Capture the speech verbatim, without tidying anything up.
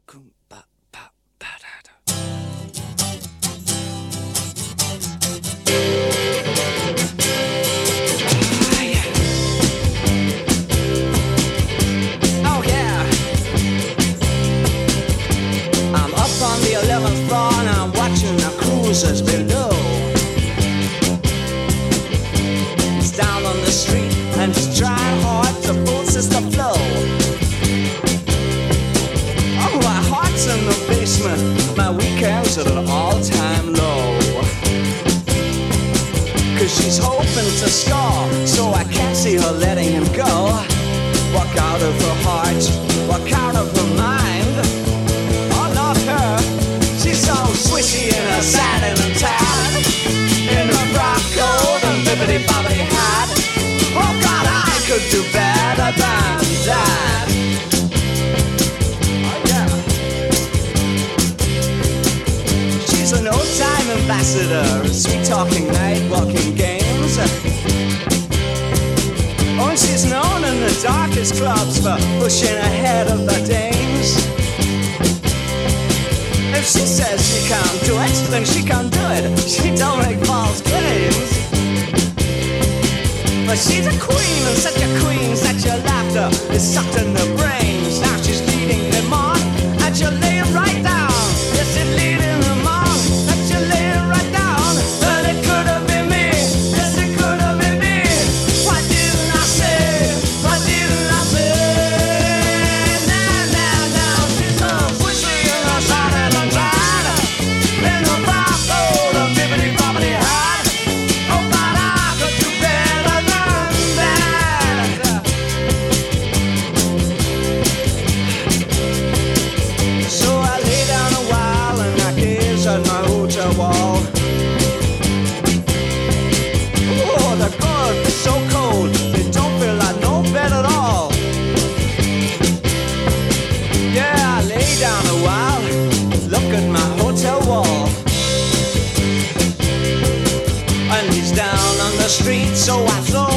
cruisers below. He's down on the street and he's trying hard to boost the flow. Oh, my heart's in the basement, my weekends at an all-time low. Cause she's hoping to score, so I can't see her letting him go. Walk out of her heart, walk out of her mind. Oh, not her. She's so swishy in her satin and tan, in her frock coat and bibbidi bobbidi hat. Oh God, I could do better than that. Oh yeah. She's an old-time ambassador, sweet-talking, night-walking games. Oh, and she's known in the darkest clubs for pushing ahead of the dames. If she says she can't do it, then she can't do it. She don't make false claims. But she's a queen, and such a queen, such a laughter is sucked in the brains. Now she's leading them on, and she'll lay it right down. Yes, she's leading them on, and she'll lay it right down. But it could have been me, yes, it could have been me. Why didn't I say, why didn't I say? Now, now, now, she's so swishy in her satin and tan, in her frock coat and bibbidi bobbidi hat. Oh, but I could do better than that. So I lay down a while and I gaze at my hotel wall. Oh, the good is so cold, it don't feel like no bed at all. Yeah, I lay down a while, look at my hotel wall. And he's down on the street, so I throw